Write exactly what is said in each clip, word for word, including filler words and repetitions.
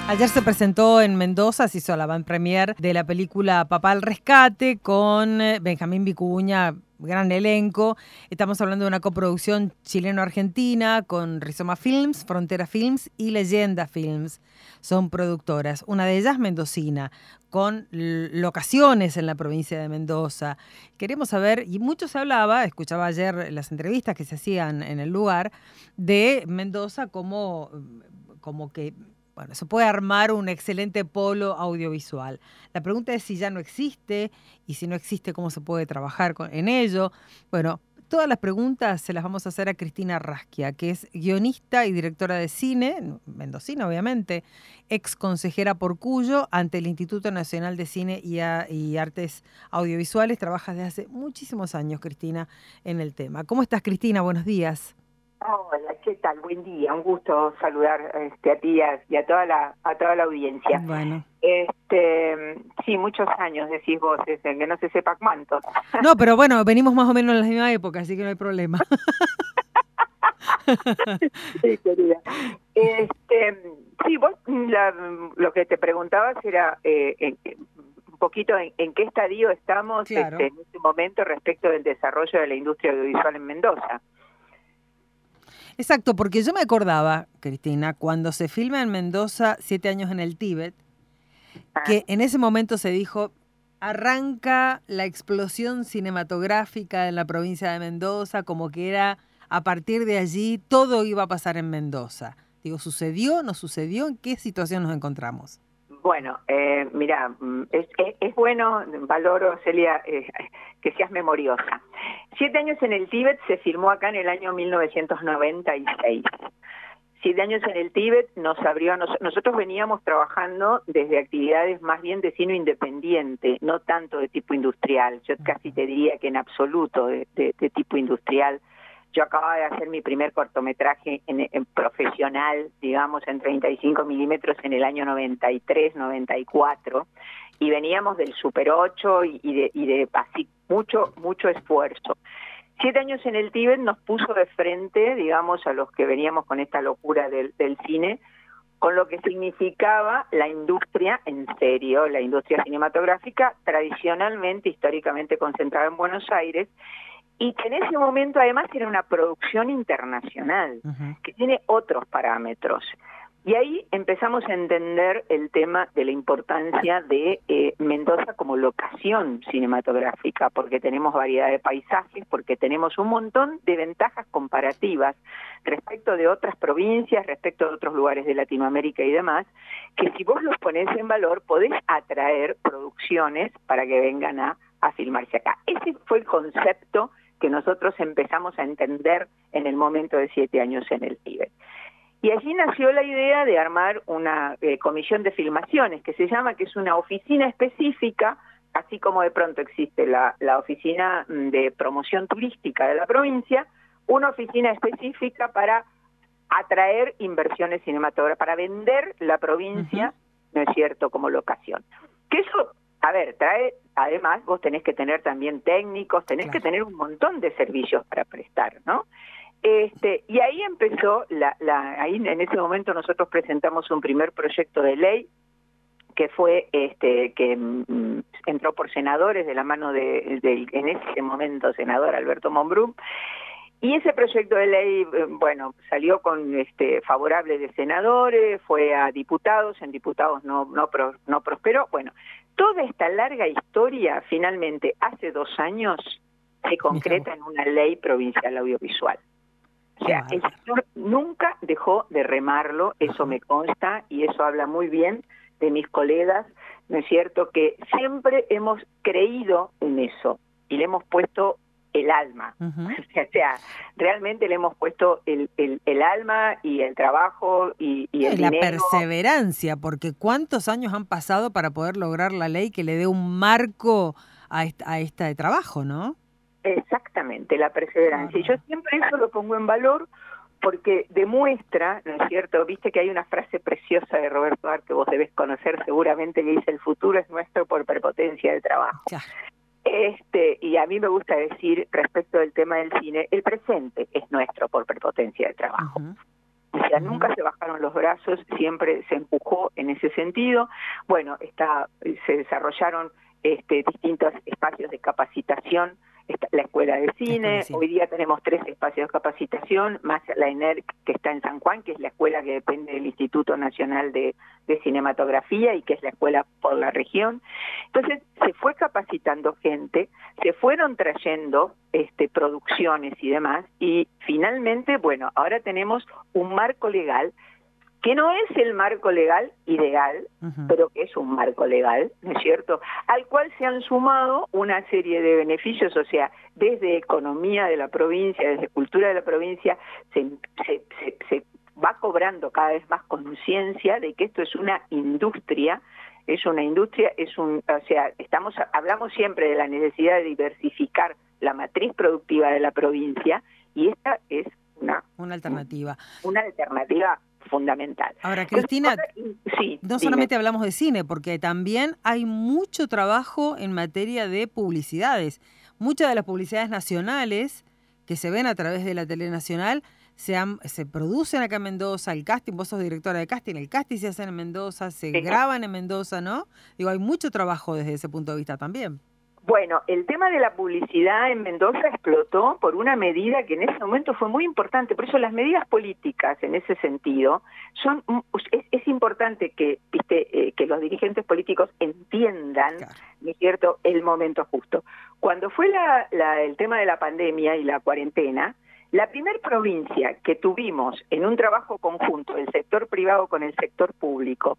Ayer se presentó en Mendoza, se hizo la van premier de la película Papá al Rescate con Benjamín Vicuña, gran elenco. Estamos hablando de una coproducción chileno-argentina con Rizoma Films, Frontera Films y Leyenda Films. Son productoras, una de ellas mendocina, con locaciones en la provincia de Mendoza. Queremos saber, y mucho se hablaba, escuchaba ayer las entrevistas que se hacían en el lugar, de Mendoza como, como que... Bueno, se puede armar un excelente polo audiovisual. La pregunta es si ya no existe y si no existe, cómo se puede trabajar con, en ello. Bueno, todas las preguntas se las vamos a hacer a Cristina Rasquia, que es guionista y directora de cine, mendocina obviamente, ex consejera por Cuyo ante el Instituto Nacional de Cine y, a, y Artes Audiovisuales. Trabaja desde hace muchísimos años, Cristina, en el tema. ¿Cómo estás, Cristina? Buenos días. Hola, ¿qué tal? Buen día, un gusto saludar este, a ti y a, y a toda la a toda la audiencia. Bueno. Este, sí, muchos años decís vos, ese, que no se sepa cuántos. No, pero bueno, venimos más o menos en la misma época, así que no hay problema. Sí, querida. Este, sí, vos la, lo que te preguntabas era eh, en, un poquito en, en qué estadio estamos Claro. este, en este momento respecto del desarrollo de la industria audiovisual en Mendoza. Exacto, porque yo me acordaba, Cristina, cuando se filma en Mendoza Siete años en el Tíbet, que en ese momento se dijo, arranca la explosión cinematográfica en la provincia de Mendoza, como que era a partir de allí todo iba a pasar en Mendoza. Digo, ¿sucedió? ¿No sucedió? ¿En qué situación nos encontramos? Bueno, eh, mira, es, es, es bueno, valoro, Celia, eh, que seas memoriosa. Siete años en el Tíbet se filmó acá en el año mil novecientos noventa y seis. Siete años en el Tíbet nos abrió, nos, nosotros veníamos trabajando desde actividades más bien de cine independiente, no tanto de tipo industrial. Yo casi te diría que en absoluto de, de, de tipo industrial. Yo acababa de hacer mi primer cortometraje en, en profesional, digamos, en treinta y cinco milímetros en el año noventa y tres, noventa y cuatro, y veníamos del Super ocho y, y, de, y de así mucho, mucho esfuerzo. Siete años en el Tíbet nos puso de frente, digamos, a los que veníamos con esta locura del, del cine, con lo que significaba la industria en serio, la industria cinematográfica, tradicionalmente, históricamente concentrada en Buenos Aires, y que en ese momento además era una producción internacional, uh-huh. que tiene otros parámetros. Y ahí empezamos a entender el tema de la importancia de eh, Mendoza como locación cinematográfica, porque tenemos variedad de paisajes, porque tenemos un montón de ventajas comparativas respecto de otras provincias, respecto de otros lugares de Latinoamérica y demás, que si vos los ponés en valor, podés atraer producciones para que vengan a, a filmarse acá. Ese fue el concepto que nosotros empezamos a entender en el momento de siete años en el Tíbet. Y allí nació la idea de armar una eh, comisión de filmaciones, que se llama, que es una oficina específica, así como de pronto existe la, la oficina de promoción turística de la provincia, una oficina específica para atraer inversiones cinematográficas, para vender la provincia, uh-huh. ¿no es cierto?, como locación. Que eso, a ver, trae, además vos tenés que tener también técnicos, tenés claro. que tener un montón de servicios para prestar, ¿no? Este, y ahí empezó, la, la, ahí en ese momento nosotros presentamos un primer proyecto de ley que fue, este, que mm, entró por senadores de la mano de, de, en ese momento, senador Alberto Monbrum, y ese proyecto de ley, bueno, salió con este favorable de senadores, fue a diputados, en diputados no, no, pro, no prosperó. Bueno, toda esta larga historia, finalmente, hace dos años, se concreta en una ley provincial audiovisual. O sea, el sector nunca dejó de remarlo, eso me consta, y eso habla muy bien de mis colegas, ¿no es cierto?, que siempre hemos creído en eso, y le hemos puesto el alma. Uh-huh. O sea, realmente le hemos puesto el, el, el alma y el trabajo y, y el y la dinero. Perseverancia, porque ¿cuántos años han pasado para poder lograr la ley que le dé un marco a esta, a este trabajo, no? Exactamente, la perseverancia. Claro. Y yo siempre eso lo pongo en valor porque demuestra, ¿no es cierto? Viste que hay una frase preciosa de Roberto Arlt que vos debés conocer seguramente, que dice: el futuro es nuestro por prepotencia del trabajo. Claro. Este, y a mí me gusta decir, respecto del tema del cine, el presente es nuestro por prepotencia del trabajo. Uh-huh. O sea, Uh-huh. nunca se bajaron los brazos, siempre se empujó en ese sentido. Bueno, está, se desarrollaron este, distintos espacios de capacitación, está la Escuela de Cine, de Cine. Hoy día tenemos tres espacios de capacitación, más la ENERC que está en San Juan, que es la escuela que depende del Instituto Nacional de, de Cinematografía y que es la escuela por la región. Entonces, se fue capacitando gente, se fueron trayendo este, producciones y demás, y finalmente, bueno, ahora tenemos un marco legal que no es el marco legal ideal, uh-huh. pero que es un marco legal, ¿no es cierto?, al cual se han sumado una serie de beneficios, o sea, desde economía de la provincia, desde cultura de la provincia, se, se, se, se va cobrando cada vez más conciencia de que esto es una industria, es una industria, es un, o sea, estamos hablamos siempre de la necesidad de diversificar la matriz productiva de la provincia, y esta es una, una alternativa. Una alternativa fundamental. Ahora, Cristina, Entonces, sí, no dime. solamente hablamos de cine, porque también hay mucho trabajo en materia de publicidades. Muchas de las publicidades nacionales que se ven a través de la tele nacional se, han, se producen acá en Mendoza, el casting, vos sos directora de casting, el casting se hace en Mendoza, se sí. graban en Mendoza, ¿no? Digo, hay mucho trabajo desde ese punto de vista también. Bueno, el tema de la publicidad en Mendoza explotó por una medida que en ese momento fue muy importante. Por eso las medidas políticas en ese sentido son es, es importante que viste eh, que los dirigentes políticos entiendan, claro. ¿no es cierto?, el momento justo. Cuando fue la, la, el tema de la pandemia y la cuarentena, la primer provincia que tuvimos en un trabajo conjunto del sector privado con el sector público,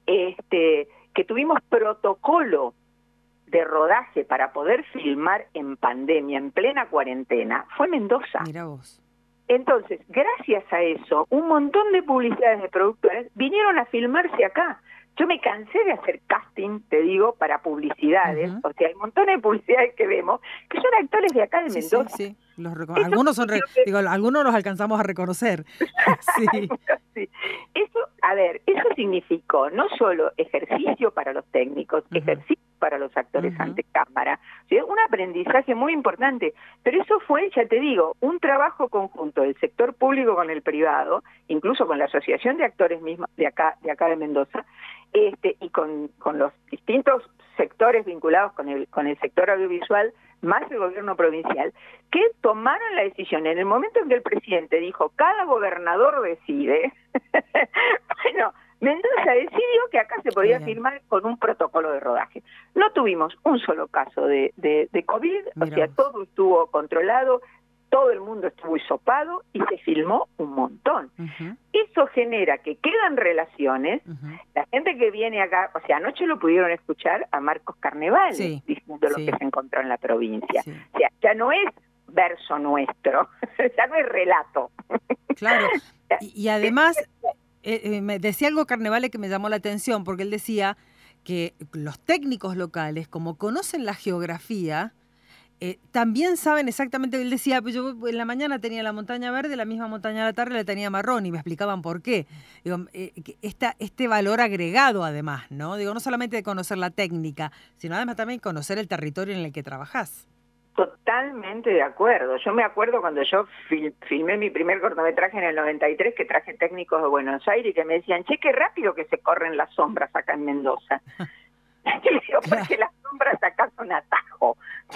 este, que tuvimos protocolo de rodaje para poder filmar en pandemia, en plena cuarentena, fue Mendoza. Mira vos. Entonces, gracias a eso, un montón de publicidades de productores vinieron a filmarse acá. Yo me cansé de hacer casting, te digo, para publicidades. Uh-huh. O sea, hay montones de publicidades que vemos que son actores de acá de sí, Mendoza. Sí, sí. Los reco- algunos son, re- que... digo, algunos los alcanzamos a reconocer. sí. sí. Eso, a ver, eso significó no solo ejercicio para los técnicos, uh-huh. ejercicio para los actores uh-huh. ante cámara, ¿sí? Un aprendizaje muy importante, pero eso fue, ya te digo, un trabajo conjunto del sector público con el privado, incluso con la Asociación de Actores misma de acá de acá de Mendoza, este y con, con los distintos sectores vinculados con el con el sector audiovisual, más el gobierno provincial, que tomaron la decisión en el momento en que el presidente dijo, cada gobernador decide, bueno, Mendoza decidió que acá se podía Bien. firmar con un protocolo de rodaje. No tuvimos un solo caso de, de, de COVID, Miramos. o sea, todo estuvo controlado, todo el mundo estuvo hisopado y se filmó un montón. Uh-huh. Eso genera que quedan relaciones, uh-huh. la gente que viene acá, o sea, anoche lo pudieron escuchar a Marcos Carnevale sí. diciendo sí. lo que se encontró en la provincia. Sí. O sea, ya no es verso nuestro, ya no es relato. Claro, y, y además... Eh, eh, me decía algo Carnevale que me llamó la atención, porque él decía que los técnicos locales, como conocen la geografía, eh, también saben exactamente, él decía, pues yo en la mañana tenía la montaña verde, la misma montaña a la tarde la tenía marrón, y me explicaban por qué. Digo, eh, esta, este valor agregado además, ¿no? Digo, no solamente de conocer la técnica, sino además también conocer el territorio en el que trabajás. Totalmente de acuerdo. Yo me acuerdo cuando yo fil- filmé mi primer cortometraje en el noventa y tres, que traje técnicos de Buenos Aires y que me decían, che, qué rápido que se corren las sombras acá en Mendoza. Yo le digo, porque las sombras acá son atajo.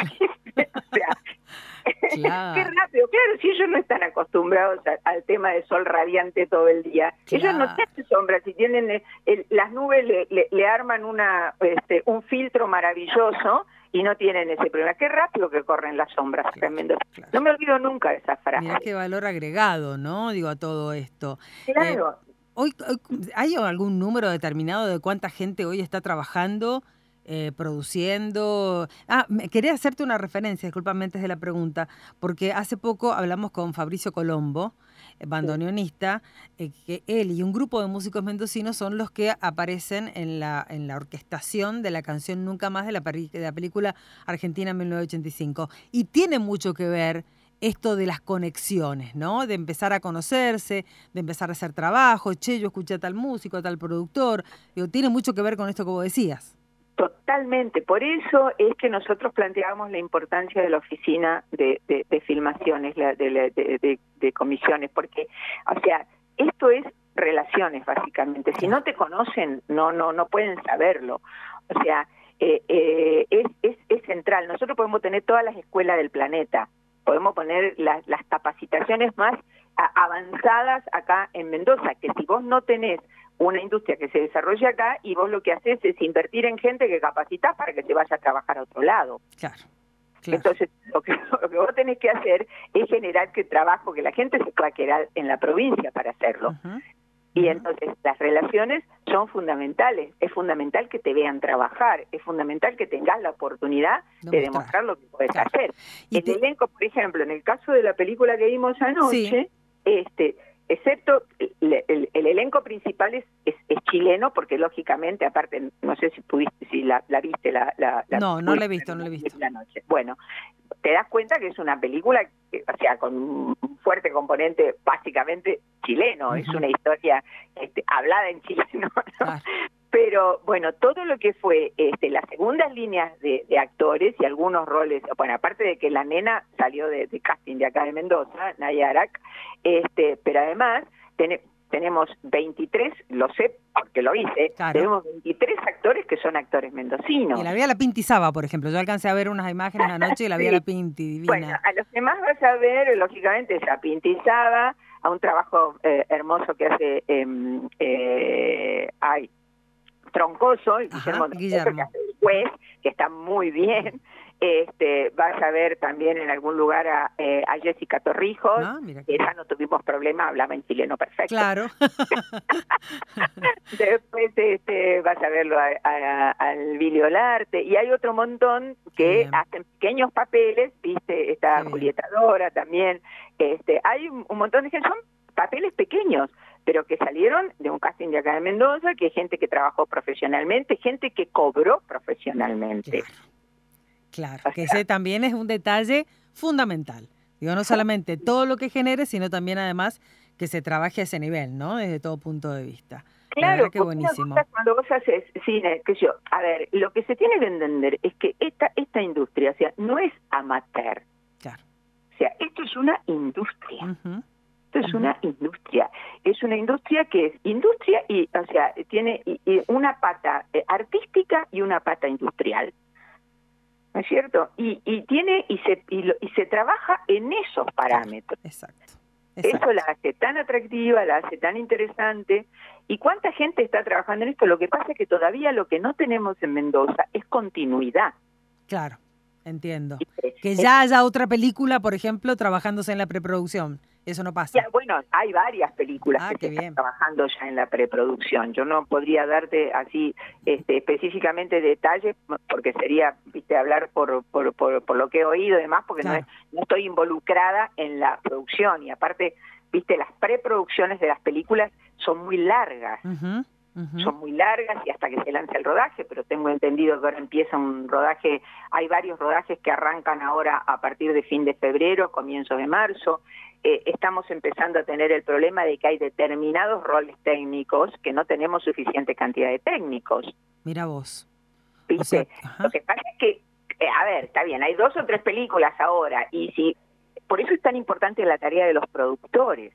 o sea, claro. Qué rápido. Claro, si ellos no están acostumbrados a, al tema de sol radiante todo el día, claro. ellos no tienen sombras, si tienen el, el, las nubes le, le, le arman una este, un filtro maravilloso y no tienen ese problema. Qué rápido que corren las sombras acá en Mendoza. Claro. No me olvido nunca de esa frase. Mirá qué valor agregado, ¿no? Digo, a todo esto. Claro. Eh, hoy, hoy, ¿hay algún número determinado de cuánta gente hoy está trabajando, eh, produciendo? Ah, quería hacerte una referencia, discúlpame antes de la pregunta, porque hace poco hablamos con Fabricio Colombo, bandoneonista, eh, que él y un grupo de músicos mendocinos son los que aparecen en la en la orquestación de la canción Nunca Más de la, peri- de la película Argentina mil novecientos ochenta y cinco. Y tiene mucho que ver esto de las conexiones, ¿no? De empezar a conocerse, de empezar a hacer trabajo, che, yo escuché a tal músico, a tal productor. Digo, tiene mucho que ver con esto que vos decías. Totalmente, por eso es que nosotros planteamos la importancia de la oficina de, de, de filmaciones, la, de, de, de, de comisiones, porque, o sea, esto es relaciones, básicamente. Si no te conocen, no no no pueden saberlo. O sea, eh, eh, es, es, es central. Nosotros podemos tener todas las escuelas del planeta, podemos poner las, las capacitaciones más a, avanzadas acá en Mendoza, que si vos no tenés una industria que se desarrolle acá y vos lo que haces es invertir en gente que capacitás para que se vaya a trabajar a otro lado. Claro. Claro. Entonces, lo que, lo que vos tenés que hacer es generar que trabajo, que la gente se pueda quedar en la provincia para hacerlo. Uh-huh. Y Uh-huh. entonces las relaciones son fundamentales. Es fundamental que te vean trabajar, es fundamental que tengas la oportunidad de, de demostrar lo que puedes claro. hacer. Y el te... elenco, por ejemplo, en el caso de la película que vimos anoche, sí. este... excepto el, el, el elenco principal es, es, es chileno, porque lógicamente, aparte, no sé si pudiste, si la, la viste, la, la, la No, no la he visto, no la he visto. La noche. Bueno, te das cuenta que es una película, que, o sea, con un fuerte componente básicamente chileno, uh-huh. Es una historia este, hablada en chileno, ¿no? Claro. Pero bueno, todo lo que fue este, las segundas líneas de, de actores y algunos roles, bueno, aparte de que la nena salió de, de casting de acá de Mendoza, Naya Arak, este, pero además ten, tenemos veintitrés, lo sé porque lo hice, claro. Tenemos veintitrés actores que son actores mendocinos. Y la vi a la Pinti Saba, por ejemplo, yo alcancé a ver unas imágenes anoche y la vi sí. a la Pinti, divina. Bueno, a los demás vas a ver, lógicamente, es a Pinti Saba, a un trabajo eh, hermoso que hace, eh, eh, ay, Troncoso, y Guillermo, Ajá, Guillermo. Que hace el juez, que está muy bien. Este, vas a ver también en algún lugar a, eh, a Jessica Torrijos, ah, que ya no tuvimos problema, hablaba en chileno perfecto. Claro. Después este, vas a verlo a, a, al Billy Olarte, y hay otro montón que bien. Hacen pequeños papeles, viste, está Qué Julieta bien. Dora también, este, hay un, un montón de gente, son papeles pequeños, pero que salieron de un casting de acá de Mendoza, que hay gente que trabajó profesionalmente, gente que cobró profesionalmente. Claro, claro o sea, que ese también es un detalle fundamental. Digo, no solamente todo lo que genere, sino también además que se trabaje a ese nivel, ¿no? Desde todo punto de vista. Claro, que buenísimo. Cuando vos haces cine, que yo, a ver, lo que se tiene que entender es que esta, esta industria, o sea, no es amateur. Claro. O sea, esto es una industria. Uh-huh. Es una industria, es una industria que es industria y, o sea, tiene y, y una pata artística y una pata industrial, ¿no es cierto? Y, y tiene y se y, lo, y se trabaja en esos parámetros. Exacto, exacto. Eso la hace tan atractiva, la hace tan interesante. ¿Y cuánta gente está trabajando en esto? Lo que pasa es que todavía lo que no tenemos en Mendoza es continuidad. Claro, entiendo. Que ya haya otra película, por ejemplo, trabajándose en la preproducción. Eso no pasa. Ya, bueno, hay varias películas ah, que se bien. están trabajando ya en la preproducción. Yo no podría darte así este, específicamente detalles, porque sería, viste, hablar por, por, por, por lo que he oído y demás, porque claro. no, no estoy involucrada en la producción. Y aparte, viste, las preproducciones de las películas son muy largas. Uh-huh. Uh-huh. Son muy largas y hasta que se lance el rodaje, pero tengo entendido que ahora empieza un rodaje, hay varios rodajes que arrancan ahora a partir de fin de febrero, comienzos de marzo. Eh, estamos empezando a tener el problema de que hay determinados roles técnicos que no tenemos suficiente cantidad de técnicos. Mira vos. ¿Viste? O sea, lo que pasa es que, eh, a ver, está bien, hay dos o tres películas ahora, y si por eso es tan importante la tarea de los productores.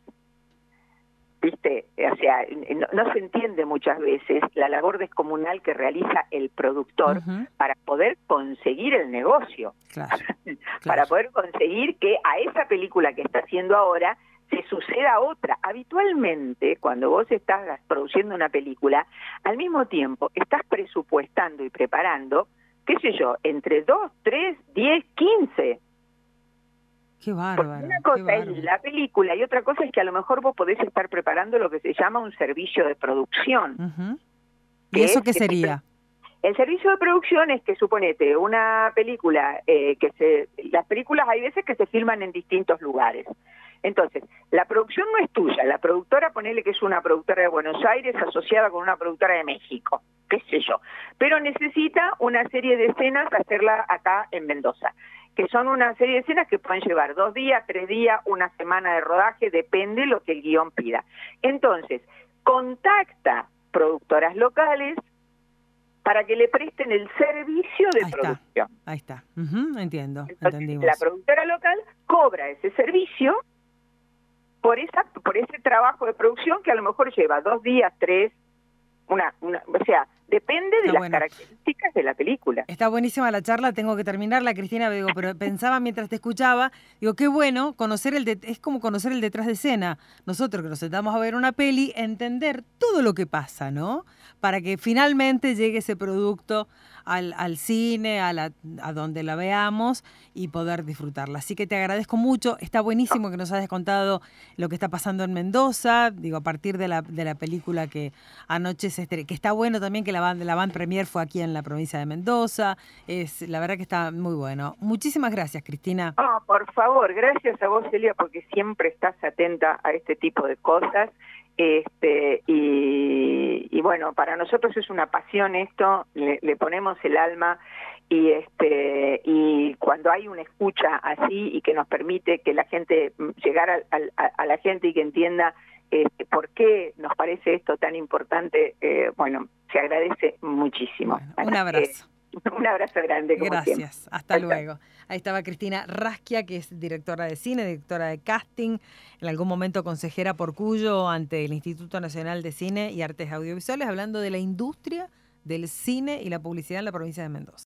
¿Viste? O sea, no, no se entiende muchas veces la labor descomunal que realiza el productor uh-huh. para poder conseguir el negocio, claro, para claro. poder conseguir que a esa película que está haciendo ahora se suceda otra. Habitualmente, cuando vos estás produciendo una película, al mismo tiempo estás presupuestando y preparando, qué sé yo, entre dos, tres, diez, quince. Qué bárbaro. Una cosa es la película y otra cosa es que a lo mejor vos podés estar preparando lo que se llama un servicio de producción. Uh-huh. ¿Y eso qué sería? El servicio de producción es que, suponete, una película, eh, que se, las películas hay veces que se filman en distintos lugares. Entonces, la producción no es tuya, la productora, ponele que es una productora de Buenos Aires asociada con una productora de México, qué sé yo, pero necesita una serie de escenas hacerla acá en Mendoza, que son una serie de escenas que pueden llevar dos días, tres días, una semana de rodaje, depende lo que el guión pida. Entonces, contacta productoras locales para que le presten el servicio de ahí producción. Está, ahí está, uh-huh, entiendo, Entonces, entendimos. La productora local cobra ese servicio por esa, por ese trabajo de producción que a lo mejor lleva dos días, tres, una, una o sea, depende de Está las bueno. características de la película. Está buenísima la charla, tengo que terminarla, Cristina, digo, pero pensaba mientras te escuchaba, digo, qué bueno conocer el, de, es como conocer el detrás de escena. Nosotros que nos sentamos a ver una peli, entender todo lo que pasa, ¿no? Para que finalmente llegue ese producto al, al cine, a, la, a donde la veamos y poder disfrutarla. Así que te agradezco mucho, está buenísimo que nos hayas contado lo que está pasando en Mendoza, digo, a partir de la, de la película que anoche se estrenó, que está bueno también que la van, la van premier fue aquí en la provincia de Mendoza. Es, la verdad que está muy bueno. Muchísimas gracias, Cristina. Oh, por favor, gracias a vos, Celia, porque siempre estás atenta a este tipo de cosas. Este, y, y bueno, para nosotros es una pasión esto, le, le ponemos el alma y este y cuando hay una escucha así y que nos permite que la gente, llegar a, a, a la gente y que entienda este, por qué nos parece esto tan importante, eh, bueno, se agradece muchísimo. Bueno, un abrazo. Eh, un abrazo grande. Como Gracias, siempre. hasta luego. Ahí estaba Cristina Rasquia, que es directora de cine, directora de casting, en algún momento consejera por Cuyo ante el Instituto Nacional de Cine y Artes Audiovisuales, hablando de la industria del cine y la publicidad en la provincia de Mendoza.